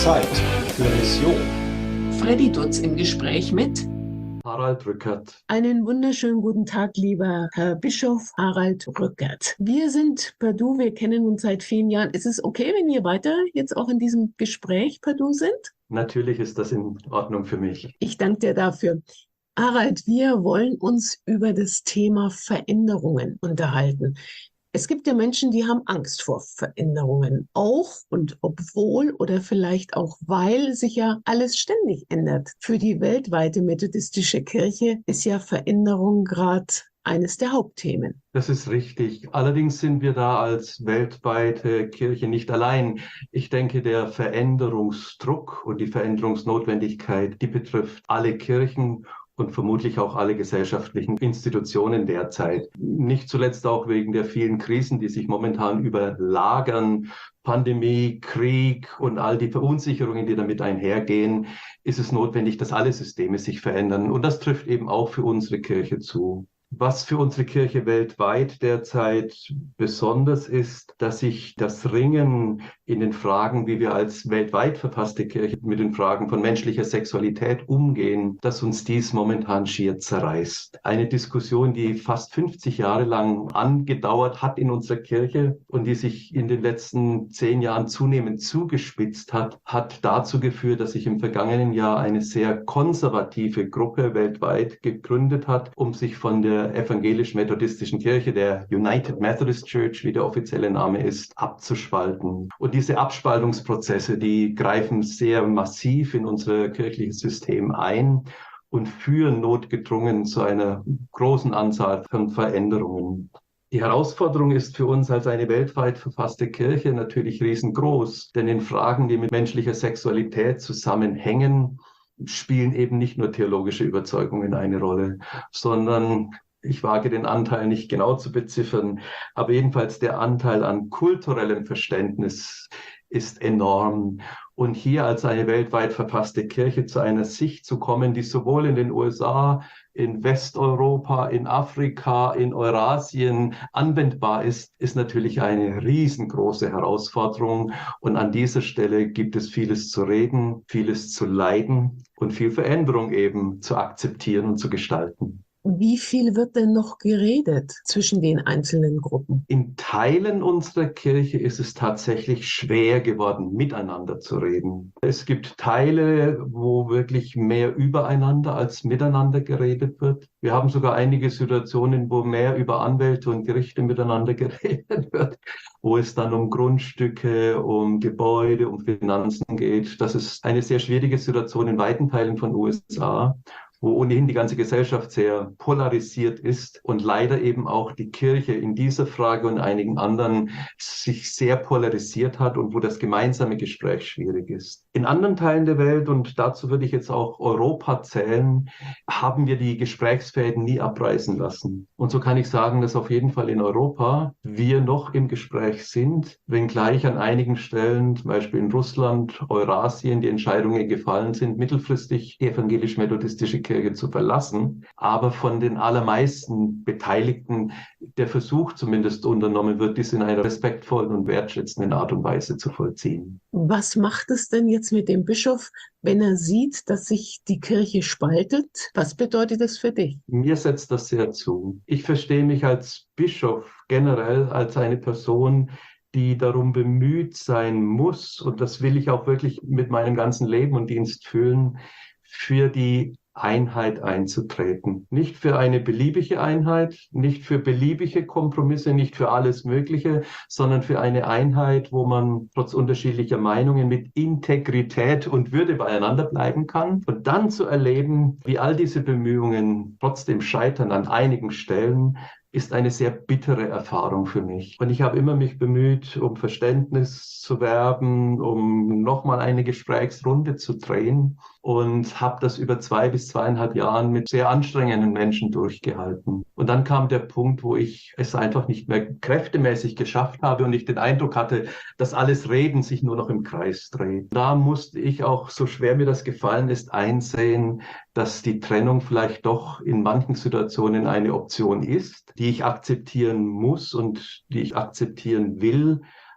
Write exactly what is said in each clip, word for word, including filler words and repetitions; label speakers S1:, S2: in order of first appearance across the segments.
S1: Zeit für Mission.
S2: Freddy Dutz im Gespräch mit
S3: Harald Rückert.
S4: Einen wunderschönen guten Tag, lieber Herr Bischof Harald Rückert. Wir sind per Du, wir kennen uns seit vielen Jahren. Ist es okay, wenn wir weiter jetzt auch in diesem Gespräch per Du sind?
S3: Natürlich ist das in Ordnung für mich.
S4: Ich danke dir dafür. Harald, wir wollen uns über das Thema Veränderungen unterhalten. Es gibt ja Menschen, die haben Angst vor Veränderungen, auch und obwohl oder vielleicht auch, weil sich ja alles ständig ändert. Für die weltweite methodistische Kirche ist ja Veränderung gerade eines der Hauptthemen.
S3: Das ist richtig. Allerdings sind wir da als weltweite Kirche nicht allein. Ich denke, der Veränderungsdruck und die Veränderungsnotwendigkeit, die betrifft alle Kirchen und vermutlich auch alle gesellschaftlichen Institutionen derzeit. Nicht zuletzt auch wegen der vielen Krisen, die sich momentan überlagern. Pandemie, Krieg und all die Verunsicherungen, die damit einhergehen, ist es notwendig, dass alle Systeme sich verändern. Und das trifft eben auch für unsere Kirche zu. Was für unsere Kirche weltweit derzeit besonders ist, dass sich das Ringen in den Fragen, wie wir als weltweit verfasste Kirche mit den Fragen von menschlicher Sexualität umgehen, dass uns dies momentan schier zerreißt. Eine Diskussion, die fast fünfzig Jahre lang angedauert hat in unserer Kirche und die sich in den letzten zehn Jahren zunehmend zugespitzt hat, hat dazu geführt, dass sich im vergangenen Jahr eine sehr konservative Gruppe weltweit gegründet hat, um sich von der evangelisch-methodistischen Kirche, der United Methodist Church, wie der offizielle Name ist, abzuspalten. Und diese Abspaltungsprozesse, die greifen sehr massiv in unser kirchliches System ein und führen notgedrungen zu einer großen Anzahl von Veränderungen. Die Herausforderung ist für uns als eine weltweit verfasste Kirche natürlich riesengroß, denn in Fragen, die mit menschlicher Sexualität zusammenhängen, spielen eben nicht nur theologische Überzeugungen eine Rolle, sondern ich wage den Anteil nicht genau zu beziffern, aber jedenfalls der Anteil an kulturellem Verständnis ist enorm. Und hier als eine weltweit verfasste Kirche zu einer Sicht zu kommen, die sowohl in den U S A, in Westeuropa, in Afrika, in Eurasien anwendbar ist, ist natürlich eine riesengroße Herausforderung. Und an dieser Stelle gibt es vieles zu reden, vieles zu leiden und viel Veränderung eben zu akzeptieren und zu gestalten.
S4: Wie viel wird denn noch geredet zwischen den einzelnen Gruppen?
S3: In Teilen unserer Kirche ist es tatsächlich schwer geworden, miteinander zu reden. Es gibt Teile, wo wirklich mehr übereinander als miteinander geredet wird. Wir haben sogar einige Situationen, wo mehr über Anwälte und Gerichte miteinander geredet wird, wo es dann um Grundstücke, um Gebäude, um Finanzen geht. Das ist eine sehr schwierige Situation in weiten Teilen von U S A, wo ohnehin die ganze Gesellschaft sehr polarisiert ist und leider eben auch die Kirche in dieser Frage und einigen anderen sich sehr polarisiert hat und wo das gemeinsame Gespräch schwierig ist. In anderen Teilen der Welt, und dazu würde ich jetzt auch Europa zählen, haben wir die Gesprächsfäden nie abreißen lassen. Und so kann ich sagen, dass auf jeden Fall in Europa wir noch im Gespräch sind, wenngleich an einigen Stellen, zum Beispiel in Russland, Eurasien, die Entscheidungen gefallen sind, mittelfristig die evangelisch-methodistische Kirche zu verlassen, aber von den allermeisten Beteiligten der Versuch zumindest unternommen wird, dies in einer respektvollen und wertschätzenden Art und Weise zu vollziehen.
S4: Was macht es denn jetzt mit dem Bischof, wenn er sieht, dass sich die Kirche spaltet? Was bedeutet das für dich?
S3: Mir setzt das sehr zu. Ich verstehe mich als Bischof generell als eine Person, die darum bemüht sein muss, und das will ich auch wirklich mit meinem ganzen Leben und Dienst fühlen, für die Einheit einzutreten. Nicht für eine beliebige Einheit, nicht für beliebige Kompromisse, nicht für alles Mögliche, sondern für eine Einheit, wo man trotz unterschiedlicher Meinungen mit Integrität und Würde beieinander bleiben kann. Und dann zu erleben, wie all diese Bemühungen trotzdem scheitern an einigen Stellen, ist eine sehr bittere Erfahrung für mich. Und ich habe immer mich bemüht, um Verständnis zu werben, um nochmal eine Gesprächsrunde zu drehen und habe das über zwei bis zweieinhalb Jahren mit sehr anstrengenden Menschen durchgehalten. Und dann kam der Punkt, wo ich es einfach nicht mehr kräftemäßig geschafft habe und ich den Eindruck hatte, dass alles Reden sich nur noch im Kreis dreht. Da musste ich auch, so schwer mir das gefallen ist, einsehen, dass die Trennung vielleicht doch in manchen Situationen eine Option ist, die ich akzeptieren muss und die ich akzeptieren will.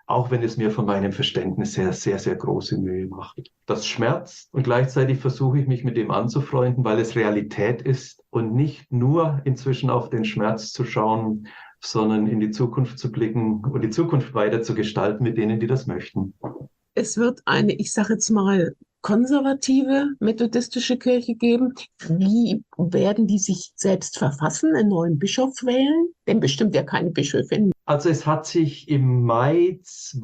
S3: auch wenn es mir von meinem Verständnis her sehr, sehr große Mühe macht. Das schmerzt und gleichzeitig versuche ich mich mit dem anzufreunden, weil es Realität ist und nicht nur inzwischen auf den Schmerz zu schauen, sondern in die Zukunft zu blicken und die Zukunft weiter zu gestalten mit denen, die das möchten.
S4: Es wird eine, ich sage jetzt mal, konservative methodistische Kirche geben. Wie werden die sich selbst verfassen, einen neuen Bischof wählen? Denn bestimmt ja keine Bischöfin.
S3: Also es hat sich im Mai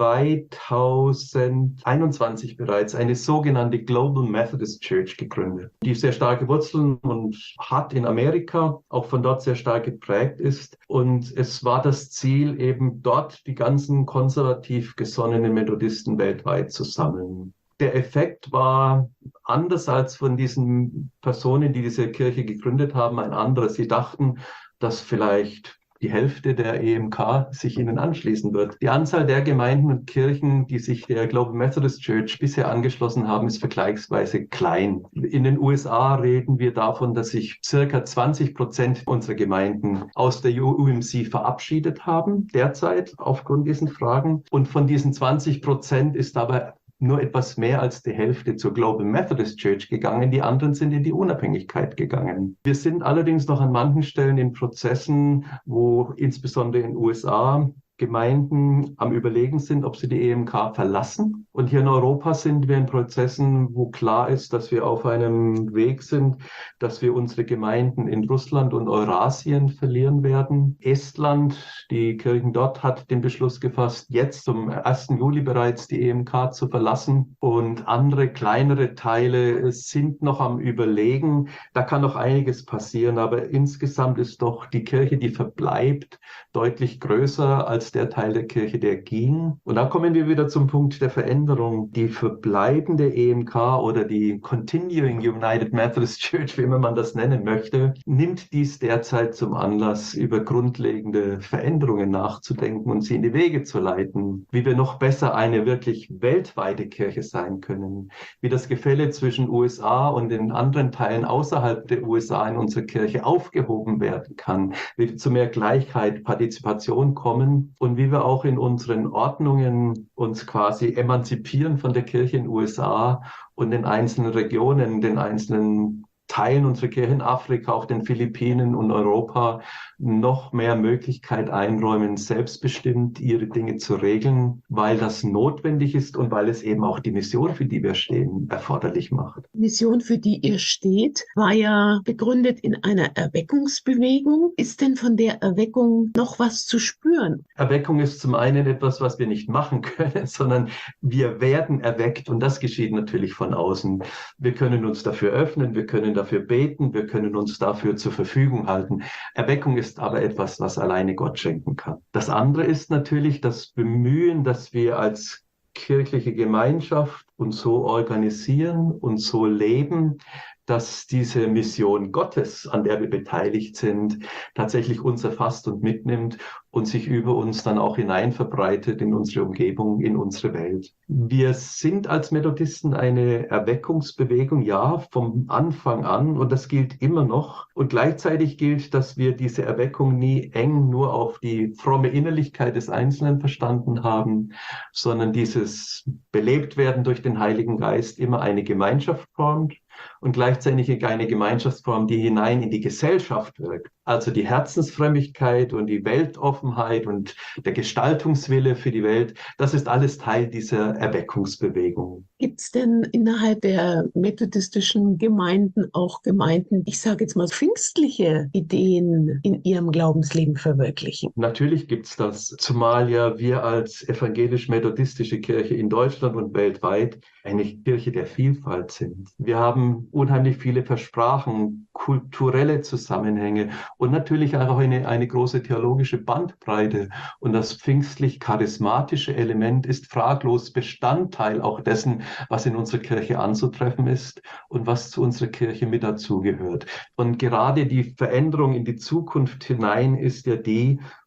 S3: zweitausendeinundzwanzig bereits eine sogenannte Global Methodist Church gegründet, die sehr starke Wurzeln und hat in Amerika, auch von dort sehr stark geprägt ist. Und es war das Ziel, eben dort die ganzen konservativ gesonnenen Methodisten weltweit zu sammeln. Der Effekt war anders als von diesen Personen, die diese Kirche gegründet haben, ein anderer. Sie dachten, dass vielleicht die Hälfte der E M K sich ihnen anschließen wird. Die Anzahl der Gemeinden und Kirchen, die sich der Global Methodist Church bisher angeschlossen haben, ist vergleichsweise klein. In den U S A reden wir davon, dass sich circa zwanzig Prozent unserer Gemeinden aus der U M C verabschiedet haben, derzeit aufgrund diesen Fragen. Und von diesen zwanzig Prozent ist aber nur etwas mehr als die Hälfte zur Global Methodist Church gegangen. Die anderen sind in die Unabhängigkeit gegangen. Wir sind allerdings noch an manchen Stellen in Prozessen, wo insbesondere in den U S A Gemeinden am Überlegen sind, ob sie die E M K verlassen. Und hier in Europa sind wir in Prozessen, wo klar ist, dass wir auf einem Weg sind, dass wir unsere Gemeinden in Russland und Eurasien verlieren werden. Estland, die Kirchen dort, hat den Beschluss gefasst, jetzt zum ersten Juli bereits die E M K zu verlassen. Und andere kleinere Teile sind noch am Überlegen. Da kann noch einiges passieren, aber insgesamt ist doch die Kirche, die verbleibt, deutlich größer als der Teil der Kirche, der ging. Und da kommen wir wieder zum Punkt der Veränderung. Die verbleibende E M K oder die Continuing United Methodist Church, wie immer man das nennen möchte, nimmt dies derzeit zum Anlass, über grundlegende Veränderungen nachzudenken und sie in die Wege zu leiten, wie wir noch besser eine wirklich weltweite Kirche sein können, wie das Gefälle zwischen U S A und den anderen Teilen außerhalb der U S A in unserer Kirche aufgehoben werden kann, wie wir zu mehr Gleichheit, Partizipation kommen und wie wir auch in unseren Ordnungen uns quasi emanzipieren von der Kirche in den U S A und den einzelnen Regionen, den einzelnen Teilen unserer Kirche in Afrika, auch den Philippinen und Europa noch mehr Möglichkeit einräumen, selbstbestimmt ihre Dinge zu regeln, weil das notwendig ist und weil es eben auch die Mission, für die wir stehen, erforderlich macht.
S4: Die Mission, für die ihr steht, war ja begründet in einer Erweckungsbewegung. Ist denn von der Erweckung noch was zu spüren?
S3: Erweckung ist zum einen etwas, was wir nicht machen können, sondern wir werden erweckt und das geschieht natürlich von außen. Wir können uns dafür öffnen, wir können dafür beten, wir können uns dafür zur Verfügung halten. Erweckung ist aber etwas, was alleine Gott schenken kann. Das andere ist natürlich das Bemühen, dass wir als kirchliche Gemeinschaft uns so organisieren und so leben, dass diese Mission Gottes, an der wir beteiligt sind, tatsächlich uns erfasst und mitnimmt und sich über uns dann auch hinein verbreitet in unsere Umgebung, in unsere Welt. Wir sind als Methodisten eine Erweckungsbewegung, ja, vom Anfang an und das gilt immer noch. Und gleichzeitig gilt, dass wir diese Erweckung nie eng nur auf die fromme Innerlichkeit des Einzelnen verstanden haben, sondern dieses Belebtwerden durch den Heiligen Geist immer eine Gemeinschaft formt. Und gleichzeitig eine Gemeinschaftsform, die hinein in die Gesellschaft wirkt. Also die Herzensfrömmigkeit und die Weltoffenheit und der Gestaltungswille für die Welt, das ist alles Teil dieser Erweckungsbewegung.
S4: Gibt es denn innerhalb der methodistischen Gemeinden auch Gemeinden, ich sage jetzt mal, pfingstliche Ideen in ihrem Glaubensleben verwirklichen?
S3: Natürlich gibt es das, zumal ja wir als evangelisch-methodistische Kirche in Deutschland und weltweit eine Kirche der Vielfalt sind. Wir haben unheimlich viele Versprachen, kulturelle Zusammenhänge und natürlich auch eine, eine große theologische Bandbreite. Und das pfingstlich-charismatische Element ist fraglos Bestandteil auch dessen, was in unserer Kirche anzutreffen ist und was zu unserer Kirche mit dazugehört. Und gerade die Veränderung in die Zukunft hinein ist ja die,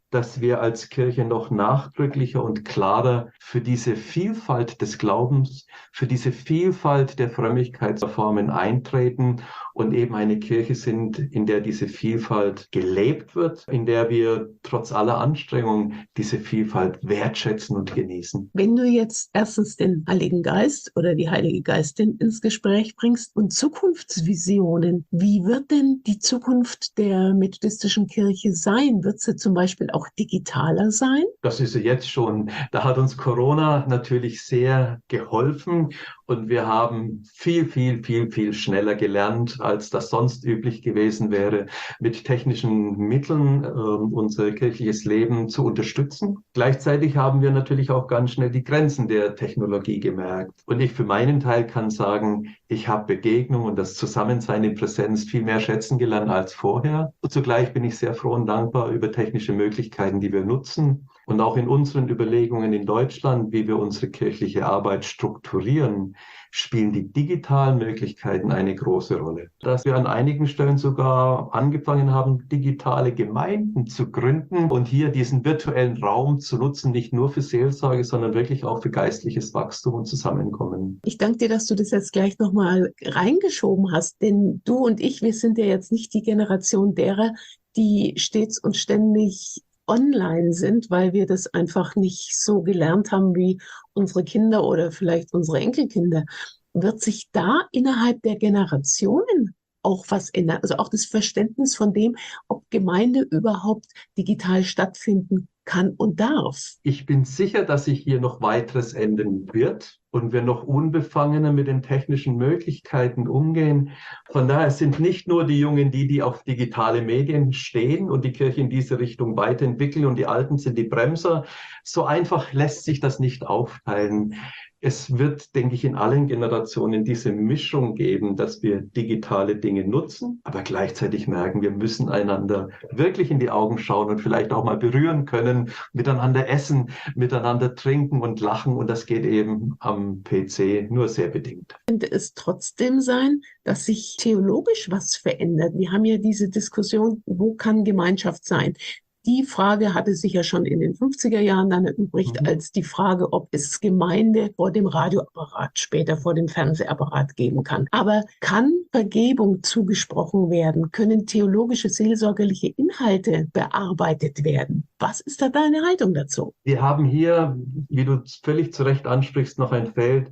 S3: dass wir als Kirche noch nachdrücklicher und klarer für diese Vielfalt des Glaubens, für diese Vielfalt der Frömmigkeitsformen eintreten und eben eine Kirche sind, in der diese Vielfalt gelebt wird, in der wir trotz aller Anstrengungen diese Vielfalt wertschätzen und genießen.
S4: Wenn du jetzt erstens den Heiligen Geist oder die Heilige Geistin ins Gespräch bringst und Zukunftsvisionen, wie wird denn die Zukunft der methodistischen Kirche sein? Wird sie zum Beispiel auch digitaler sein?
S3: Das ist sie jetzt schon. Da hat uns Corona natürlich sehr geholfen und wir haben viel, viel, viel, viel schneller gelernt, als das sonst üblich gewesen wäre, mit technischen Mitteln äh, unser kirchliches Leben zu unterstützen. Gleichzeitig haben wir natürlich auch ganz schnell die Grenzen der Technologie gemerkt. Und ich für meinen Teil kann sagen, ich habe Begegnung und das Zusammensein in Präsenz viel mehr schätzen gelernt als vorher. Und zugleich bin ich sehr froh und dankbar über technische Möglichkeiten, die wir nutzen. Und auch in unseren Überlegungen in Deutschland, wie wir unsere kirchliche Arbeit strukturieren, spielen die digitalen Möglichkeiten eine große Rolle. Dass wir an einigen Stellen sogar angefangen haben, digitale Gemeinden zu gründen und hier diesen virtuellen Raum zu nutzen, nicht nur für Seelsorge, sondern wirklich auch für geistliches Wachstum und Zusammenkommen.
S4: Ich danke dir, dass du das jetzt gleich nochmal reingeschoben hast, denn du und ich, wir sind ja jetzt nicht die Generation derer, die stets und ständig online sind, weil wir das einfach nicht so gelernt haben wie unsere Kinder oder vielleicht unsere Enkelkinder. Wird sich da innerhalb der Generationen auch was ändern? Also auch das Verständnis von dem, ob Gemeinde überhaupt digital stattfinden kann und darf.
S3: Ich bin sicher, dass sich hier noch weiteres ändern wird und wir noch unbefangener mit den technischen Möglichkeiten umgehen. Von daher sind nicht nur die Jungen die, die auf digitale Medien stehen und die Kirche in diese Richtung weiterentwickeln und die Alten sind die Bremser. So einfach lässt sich das nicht aufteilen. Es wird, denke ich, in allen Generationen diese Mischung geben, dass wir digitale Dinge nutzen, aber gleichzeitig merken, wir müssen einander wirklich in die Augen schauen und vielleicht auch mal berühren können, miteinander essen, miteinander trinken und lachen. Und das geht eben am P C nur sehr bedingt.
S4: Könnte es trotzdem sein, dass sich theologisch was verändert? Wir haben ja diese Diskussion, wo kann Gemeinschaft sein? Die Frage hatte sich ja schon in den fünfziger Jahren dann erübrigt, mhm. als die Frage, ob es Gemeinde vor dem Radioapparat, später vor dem Fernsehapparat geben kann. Aber kann Vergebung zugesprochen werden? Können theologische, seelsorgerliche Inhalte bearbeitet werden? Was ist da deine Haltung dazu?
S3: Wir haben hier, wie du völlig zu Recht ansprichst, noch ein Feld,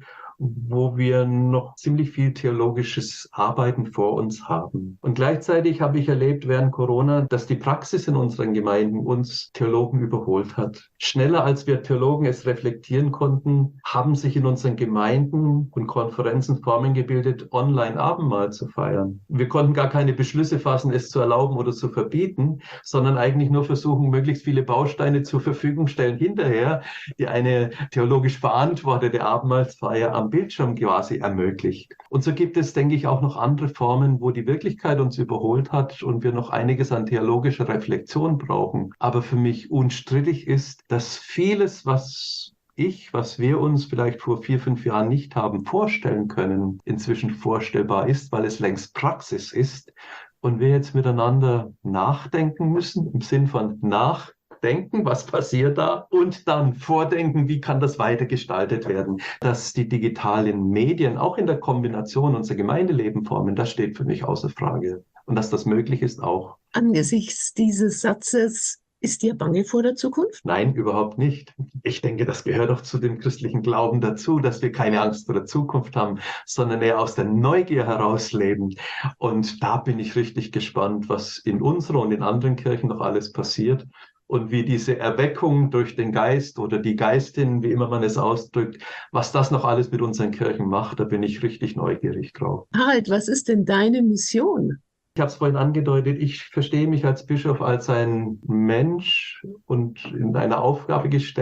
S3: wo wir noch ziemlich viel theologisches Arbeiten vor uns haben. Und gleichzeitig habe ich erlebt während Corona, dass die Praxis in unseren Gemeinden uns Theologen überholt hat. Schneller als wir Theologen es reflektieren konnten, haben sich in unseren Gemeinden und Konferenzen Formen gebildet, online Abendmahl zu feiern. Wir konnten gar keine Beschlüsse fassen, es zu erlauben oder zu verbieten, sondern eigentlich nur versuchen, möglichst viele Bausteine zur Verfügung stellen hinterher, die eine theologisch verantwortete Abendmahlsfeier am Bildschirm quasi ermöglicht. Und so gibt es, denke ich, auch noch andere Formen, wo die Wirklichkeit uns überholt hat und wir noch einiges an theologischer Reflexion brauchen. Aber für mich unstrittig ist, dass vieles, was ich, was wir uns vielleicht vor vier, fünf Jahren nicht haben vorstellen können, inzwischen vorstellbar ist, weil es längst Praxis ist und wir jetzt miteinander nachdenken müssen, im Sinn von nach Denken, was passiert da, und dann vordenken, wie kann das weiter gestaltet werden. Dass die digitalen Medien auch in der Kombination unser Gemeindeleben formen, das steht für mich außer Frage. Und dass das möglich ist auch.
S4: Angesichts dieses Satzes, ist dir bange vor der Zukunft?
S3: Nein, überhaupt nicht. Ich denke, das gehört auch zu dem christlichen Glauben dazu, dass wir keine Angst vor der Zukunft haben, sondern eher aus der Neugier heraus leben. Und da bin ich richtig gespannt, was in unserer und in anderen Kirchen noch alles passiert. Und wie diese Erweckung durch den Geist oder die Geistin, wie immer man es ausdrückt, was das noch alles mit unseren Kirchen macht, da bin ich richtig neugierig drauf.
S4: Harald, was ist denn deine Mission?
S3: Ich habe es vorhin angedeutet, ich verstehe mich als Bischof als ein Mensch und in eine Aufgabe gestellt,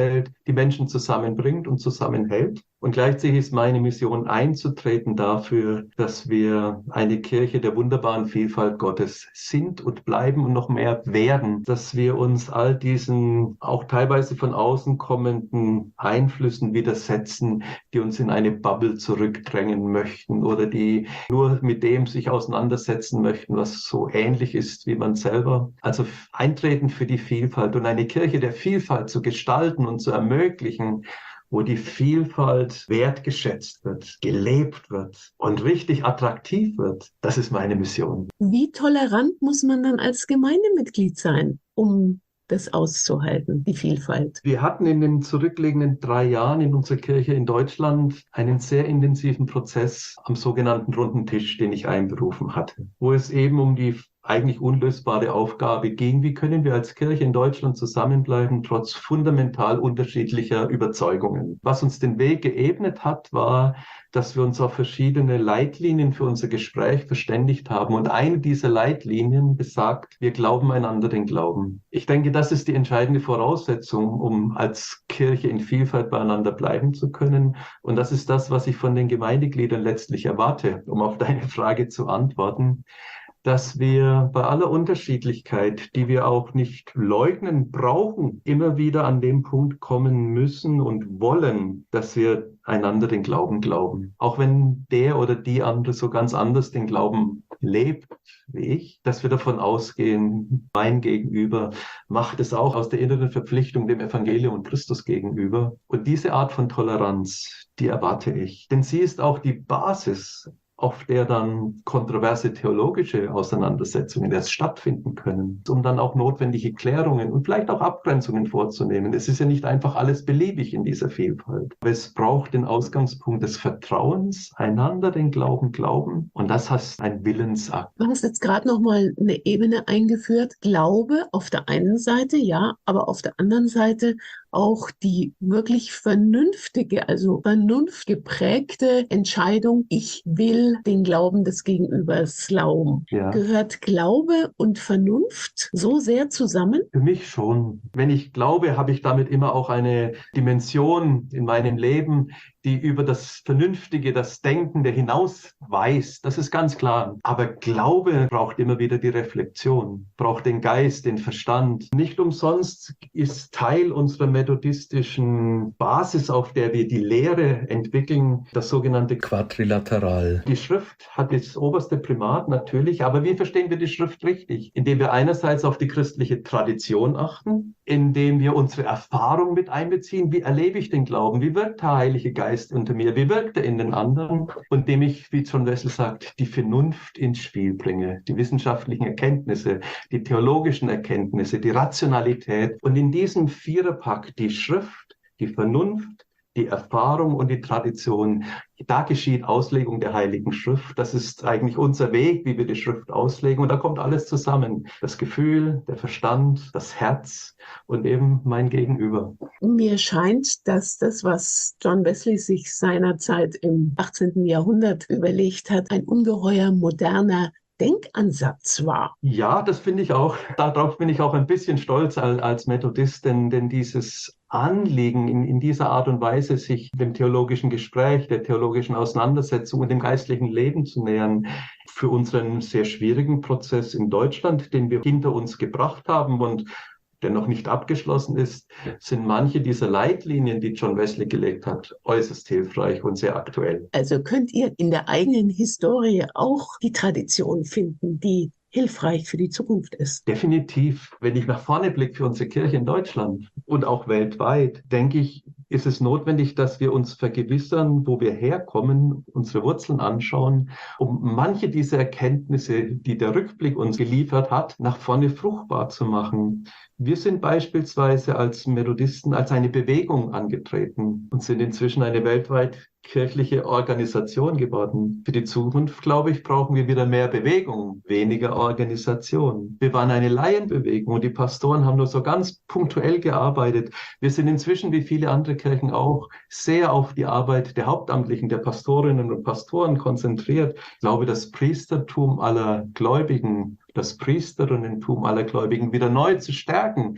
S3: die Menschen zusammenbringt und zusammenhält. Und gleichzeitig ist meine Mission einzutreten dafür, dass wir eine Kirche der wunderbaren Vielfalt Gottes sind und bleiben und noch mehr werden, dass wir uns all diesen auch teilweise von außen kommenden Einflüssen widersetzen, die uns in eine Bubble zurückdrängen möchten oder die nur mit dem sich auseinandersetzen möchten, was so ähnlich ist wie man selber. Also eintreten für die Vielfalt und eine Kirche der Vielfalt zu gestalten und zu ermöglichen, wo die Vielfalt wertgeschätzt wird, gelebt wird und richtig attraktiv wird. Das ist meine Mission.
S4: Wie tolerant muss man dann als Gemeindemitglied sein, um das auszuhalten, die Vielfalt?
S3: Wir hatten in den zurückliegenden drei Jahren in unserer Kirche in Deutschland einen sehr intensiven Prozess am sogenannten Runden Tisch, den ich einberufen hatte, wo es eben um die eigentlich unlösbare Aufgabe ging, wie können wir als Kirche in Deutschland zusammenbleiben, trotz fundamental unterschiedlicher Überzeugungen. Was uns den Weg geebnet hat, war, dass wir uns auf verschiedene Leitlinien für unser Gespräch verständigt haben. Und eine dieser Leitlinien besagt, wir glauben einander den Glauben. Ich denke, das ist die entscheidende Voraussetzung, um als Kirche in Vielfalt beieinander bleiben zu können. Und das ist das, was ich von den Gemeindegliedern letztlich erwarte, um auf deine Frage zu antworten, dass wir bei aller Unterschiedlichkeit, die wir auch nicht leugnen brauchen, immer wieder an dem Punkt kommen müssen und wollen, dass wir einander den Glauben glauben. Auch wenn der oder die andere so ganz anders den Glauben lebt wie ich, dass wir davon ausgehen, mein Gegenüber macht es auch aus der inneren Verpflichtung dem Evangelium und Christus gegenüber. Und diese Art von Toleranz, die erwarte ich. Denn sie ist auch die Basis, auf der dann kontroverse theologische Auseinandersetzungen erst stattfinden können, um dann auch notwendige Klärungen und vielleicht auch Abgrenzungen vorzunehmen. Es ist ja nicht einfach alles beliebig in dieser Vielfalt. Aber es braucht den Ausgangspunkt des Vertrauens, einander den Glauben glauben, und das heißt ein Willensakt.
S4: Du hast jetzt gerade noch mal eine Ebene eingeführt. Glaube auf der einen Seite, ja, aber auf der anderen Seite auch die wirklich vernünftige, also vernunftgeprägte Entscheidung, ich will den Glauben des Gegenübers glauben.
S3: Ja.
S4: Gehört Glaube und Vernunft so sehr zusammen?
S3: Für mich schon. Wenn ich glaube, habe ich damit immer auch eine Dimension in meinem Leben, die über das Vernünftige, das Denkende hinausweist. Das ist ganz klar. Aber Glaube braucht immer wieder die Reflexion, braucht den Geist, den Verstand. Nicht umsonst ist Teil unserer methodistischen Basis, auf der wir die Lehre entwickeln, das sogenannte Quadrilateral. Die Schrift hat das oberste Primat natürlich, aber wie verstehen wir die Schrift richtig? Indem wir einerseits auf die christliche Tradition achten, indem wir unsere Erfahrung mit einbeziehen. Wie erlebe ich den Glauben? Wie wirkt der Heilige Geist unter mir? Wie wirkt er in den anderen? Und indem ich, wie John Wesley sagt, die Vernunft ins Spiel bringe, die wissenschaftlichen Erkenntnisse, die theologischen Erkenntnisse, die Rationalität. Und in diesem Viererpack die Schrift, die Vernunft, die Erfahrung und die Tradition, da geschieht Auslegung der Heiligen Schrift. Das ist eigentlich unser Weg, wie wir die Schrift auslegen. Und da kommt alles zusammen. Das Gefühl, der Verstand, das Herz und eben mein Gegenüber.
S4: Mir scheint, dass das, was John Wesley sich seinerzeit im achtzehnten Jahrhundert überlegt hat, ein ungeheuer moderner Denkansatz war.
S3: Ja, das finde ich auch. Darauf bin ich auch ein bisschen stolz als, als Methodist, denn, denn dieses Anliegen in, in dieser Art und Weise, sich dem theologischen Gespräch, der theologischen Auseinandersetzung und dem geistlichen Leben zu nähern, für unseren sehr schwierigen Prozess in Deutschland, den wir hinter uns gebracht haben und der noch nicht abgeschlossen ist, sind manche dieser Leitlinien, die John Wesley gelegt hat, äußerst hilfreich und sehr aktuell.
S4: Also könnt ihr in der eigenen Historie auch die Tradition finden, die hilfreich für die Zukunft ist?
S3: Definitiv. Wenn ich nach vorne blicke für unsere Kirche in Deutschland und auch weltweit, denke ich, ist es notwendig, dass wir uns vergewissern, wo wir herkommen, unsere Wurzeln anschauen, um manche dieser Erkenntnisse, die der Rückblick uns geliefert hat, nach vorne fruchtbar zu machen. Wir sind beispielsweise als Methodisten als eine Bewegung angetreten und sind inzwischen eine weltweit kirchliche Organisation geworden. Für die Zukunft, glaube ich, brauchen wir wieder mehr Bewegung, weniger Organisation. Wir waren eine Laienbewegung und die Pastoren haben nur so ganz punktuell gearbeitet. Wir sind inzwischen, wie viele andere Kirchen auch, sehr auf die Arbeit der Hauptamtlichen, der Pastorinnen und Pastoren konzentriert. Ich glaube, das Priestertum aller Gläubigen, das Priesterinnentum aller Gläubigen wieder neu zu stärken,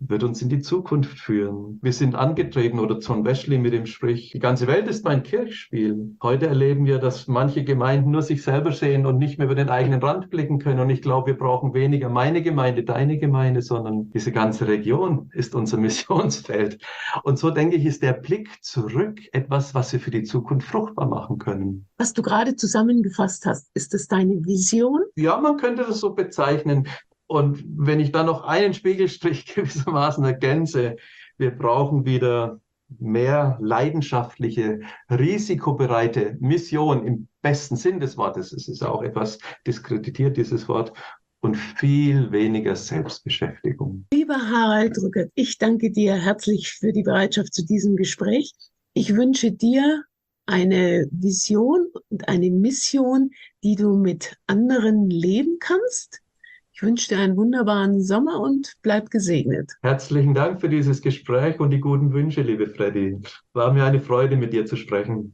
S3: wird uns in die Zukunft führen. Wir sind angetreten, oder John Wesley mit dem Sprich, die ganze Welt ist mein Kirchspiel. Heute erleben wir, dass manche Gemeinden nur sich selber sehen und nicht mehr über den eigenen Rand blicken können. Und ich glaube, wir brauchen weniger meine Gemeinde, deine Gemeinde, sondern diese ganze Region ist unser Missionsfeld. Und so denke ich, ist der Blick zurück etwas, was wir für die Zukunft fruchtbar machen können.
S4: Was du gerade zusammengefasst hast, ist das deine Vision?
S3: Ja, man könnte das so bezeichnen. Und wenn ich da noch einen Spiegelstrich gewissermaßen ergänze, wir brauchen wieder mehr leidenschaftliche, risikobereite Mission im besten Sinn des Wortes. Es ist auch etwas diskreditiert, dieses Wort, und viel weniger Selbstbeschäftigung.
S4: Lieber Harald Rückert, ich danke dir herzlich für die Bereitschaft zu diesem Gespräch. Ich wünsche dir eine Vision und eine Mission, die du mit anderen leben kannst. Ich wünsche dir einen wunderbaren Sommer und bleib gesegnet.
S3: Herzlichen Dank für dieses Gespräch und die guten Wünsche, liebe Freddy. War mir eine Freude, mit dir zu sprechen.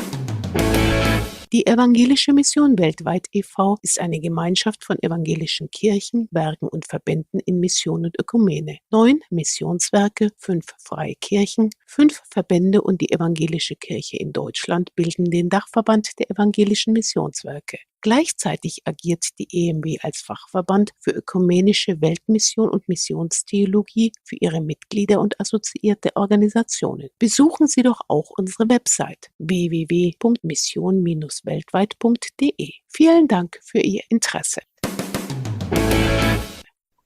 S4: Die Evangelische Mission Weltweit e V ist eine Gemeinschaft von evangelischen Kirchen, Werken und Verbänden in Mission und Ökumene. Neun Missionswerke, fünf freie Kirchen, fünf Verbände und die Evangelische Kirche in Deutschland bilden den Dachverband der evangelischen Missionswerke. Gleichzeitig agiert die E M W als Fachverband für ökumenische Weltmission und Missionstheologie für ihre Mitglieder und assoziierte Organisationen. Besuchen Sie doch auch unsere Website w w w punkt mission Bindestrich weltweit punkt de. Vielen Dank für Ihr Interesse.